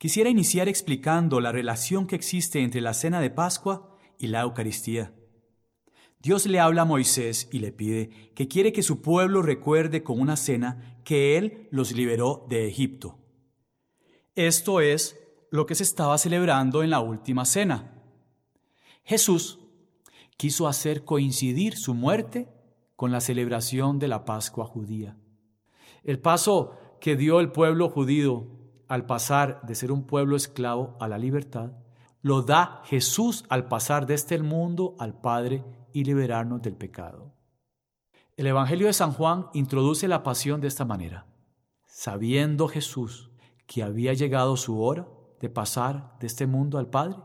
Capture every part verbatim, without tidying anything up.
Quisiera iniciar explicando la relación que existe entre la cena de Pascua y la Eucaristía. Dios le habla a Moisés y le pide que quiere que su pueblo recuerde con una cena que Él los liberó de Egipto. Esto es lo que se estaba celebrando en la última cena. Jesús quiso hacer coincidir su muerte con la celebración de la Pascua judía. El paso que dio el pueblo judío al pasar de ser un pueblo esclavo a la libertad, lo da Jesús al pasar de este mundo al Padre y liberarnos del pecado. El Evangelio de San Juan introduce la pasión de esta manera. Sabiendo Jesús que había llegado su hora de pasar de este mundo al Padre,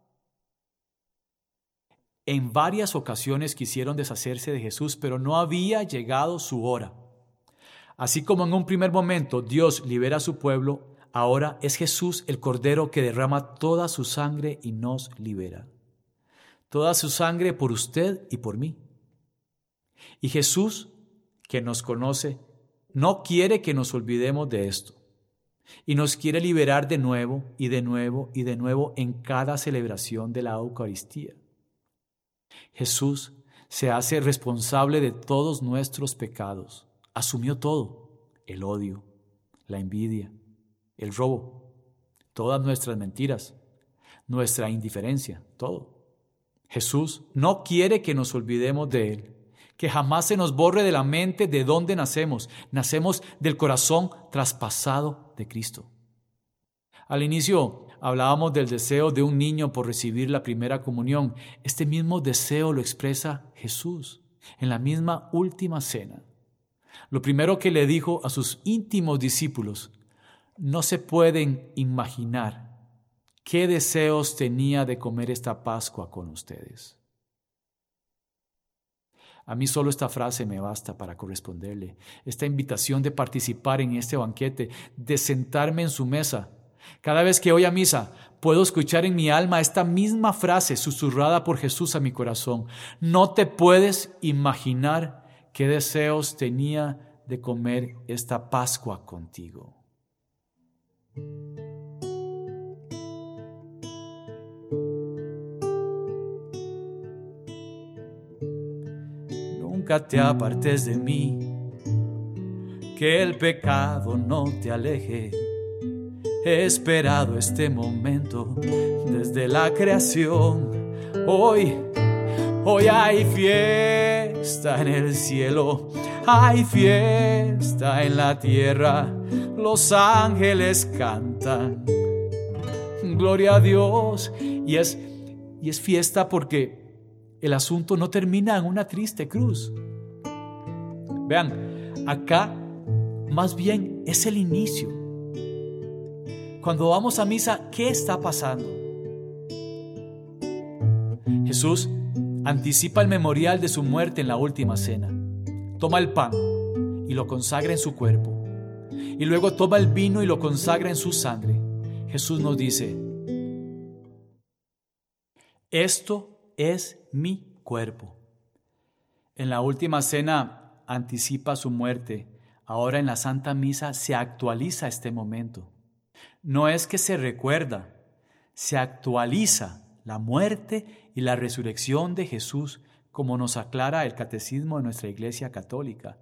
en varias ocasiones quisieron deshacerse de Jesús, pero no había llegado su hora. Así como en un primer momento Dios libera a su pueblo, ahora es Jesús el Cordero que derrama toda su sangre y nos libera. Toda su sangre por usted y por mí. Y Jesús, que nos conoce, no quiere que nos olvidemos de esto. Y nos quiere liberar de nuevo y de nuevo y de nuevo en cada celebración de la Eucaristía. Jesús se hace responsable de todos nuestros pecados. Asumió todo, el odio, la envidia, el robo, todas nuestras mentiras, nuestra indiferencia, todo. Jesús no quiere que nos olvidemos de Él, que jamás se nos borre de la mente de dónde nacemos. Nacemos del corazón traspasado de Cristo. Al inicio hablábamos del deseo de un niño por recibir la primera comunión. Este mismo deseo lo expresa Jesús en la misma última cena. Lo primero que le dijo a sus íntimos discípulos: no se pueden imaginar qué deseos tenía de comer esta Pascua con ustedes. A mí solo esta frase me basta para corresponderle. Esta invitación de participar en este banquete, de sentarme en su mesa. Cada vez que voy a misa, puedo escuchar en mi alma esta misma frase susurrada por Jesús a mi corazón. No te puedes imaginar qué deseos tenía de comer esta Pascua contigo. Nunca te apartes de mí, que el pecado no te aleje. He esperado este momento desde la creación. Hoy, hoy hay fiesta en el cielo, hay fiesta en la tierra. Los ángeles cantan, gloria a Dios. Y es, y es fiesta porque el asunto no termina en una triste cruz. Vean, acá más bien es el inicio. Cuando vamos a misa, ¿qué está pasando? Jesús anticipa el memorial de su muerte en la última cena. Toma el pan y lo consagra en su cuerpo. Y luego toma el vino y lo consagra en su sangre. Jesús nos dice: esto es mi cuerpo. En la última cena anticipa su muerte. Ahora en la Santa Misa se actualiza este momento. No es que se recuerda, se actualiza la muerte y la resurrección de Jesús, como nos aclara el Catecismo de nuestra Iglesia Católica.